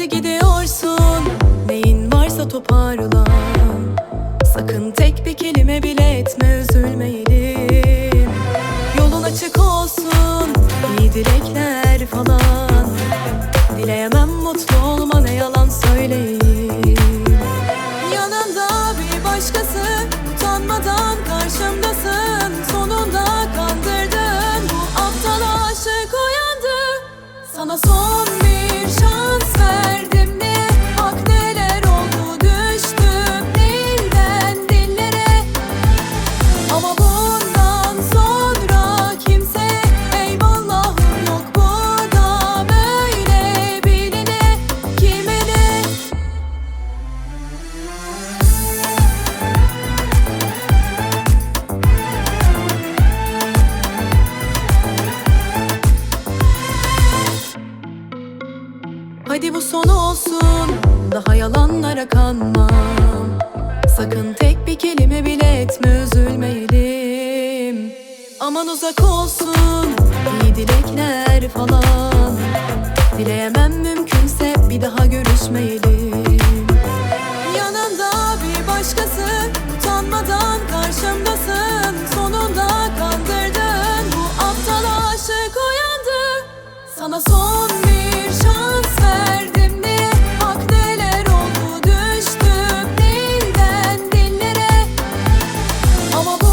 Hadi gidiyorsun, neyin varsa toparla. Sakın tek bir kelime bile etme, üzülmeyelim. Yolun açık olsun, iyi dilekler falan. Dileyemem mutlu olma, ne yalan söyleyeyim. Yanında bir başkası, utanmadan karşımdasın. Sonunda kandırdın, bu aptal aşık uyandı. Sana son bir şans verdim de bak neler oldu, düştüm dilden dillere. Ama bundan sonra kimse eyvallahım yok burada, böyle biline kime ne? Hadi bu son olsun, daha yalanlara kanmam. Sakın tek bir kelime bile etme, üzülmeyelim. Aman uzak olsun, iyi dilekler falan. Dileyemem mümkünse bir daha görüşmeyelim. Yanında bir başkası, utanmadan karşımdasın. Sonunda kandırdın, bu aptal aşık uyandı. Sana son bir şans verdim de bak neler oldu, düştüm dilden dillere. Ama bu